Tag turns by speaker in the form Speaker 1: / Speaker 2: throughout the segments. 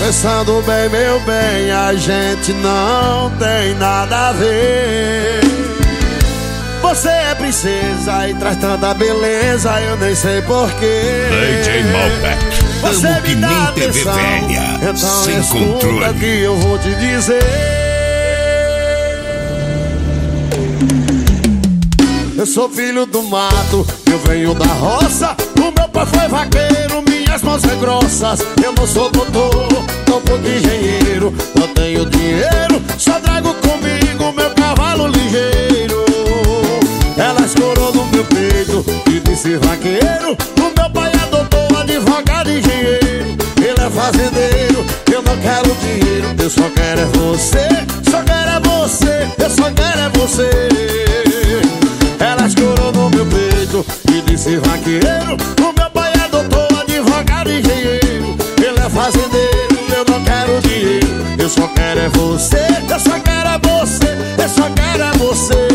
Speaker 1: Pensando bem, meu bem, a gente não tem nada a ver. Você é princesa e traz tanta beleza, eu nem sei porquê.
Speaker 2: DJ Malbec,
Speaker 1: você
Speaker 2: amo que nem TV velha,
Speaker 1: então
Speaker 2: sem controle.
Speaker 1: Que eu vou te dizer. Eu sou filho do mato, eu venho da roça. O meu pai foi vaqueiro, minhas mãos são grossas. Eu não sou doutor, topo de engenheiro. Não tenho dinheiro, só trago comigo meu cavalo ligeiro. Ela escorou no meu peito e disse vaqueiro. O meu pai é doutor, advogado e engenheiro. Ele é fazendeiro, eu não quero dinheiro. Eu só quero é você, só quero é você. Eu só quero é você. Ela escorou no meu peito e disse vaqueiro. O meu pai é doutor, advogado e engenheiro. Ele é fazendeiro, eu não quero dinheiro. Eu só quero é você, eu só quero é você. Eu só quero é você.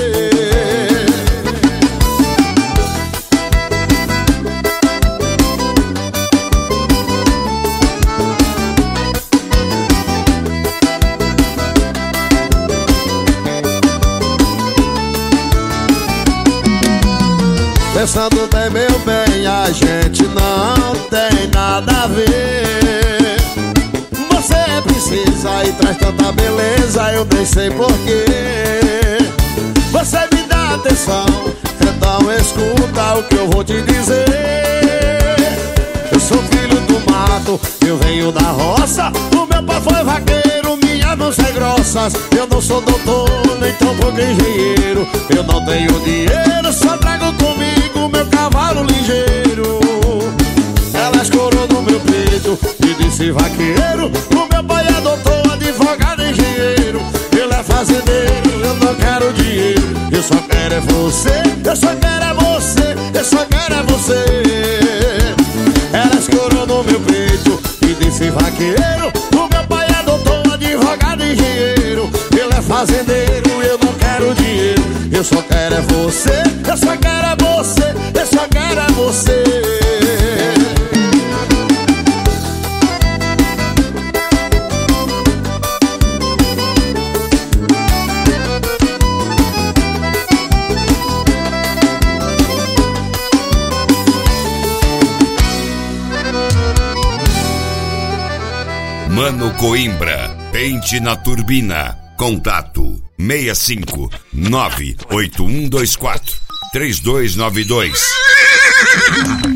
Speaker 1: Pensando bem, meu bem, a gente não tem nada a ver. Você é princesa e traz tanta beleza, eu nem sei porquê. Você me dá atenção, então escuta o que eu vou te dizer. Eu sou filho do mato, eu venho da roça. O meu pai foi vaqueiro, minhas mãos são grossas. Eu não sou doutor, nem tão pouco engenheiro. Eu não tenho dinheiro, só trago comigo meu cavalo ligeiro. Ela escorou no meu peito e disse vaqueiro. O meu pai é doutor, advogado e engenheiro. Ele é fazendeiro, eu não quero dinheiro. Eu só quero é você, eu só quero é você. Eu só quero é você. Ela escorou no meu peito e disse vaqueiro. O meu pai é doutor, advogado e engenheiro. Ele é fazendeiro, eu não quero dinheiro. Eu só quero é você, eu só quero é você. Eu só quero é você.
Speaker 2: Mano Coimbra, pente na turbina. Contato 65-98124-3292.